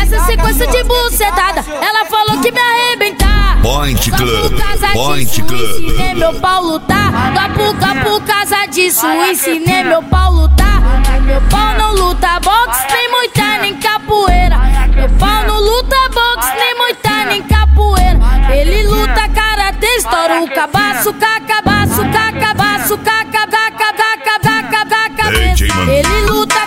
nessa sequência de bucetada, ela falou que me arrebentar. Point Club, Point Club. Ensinei meu pau lutar, por causa disso ensinei meu pau lutar. Meu pau não luta boxe, nem muita nem capoeira. Meu pau não luta boxe, nem muita nem capoeira. Ele luta karatê, estoura o cabaço, cacabaço, cacabaço, cacabaço, cacabaço. Ele luta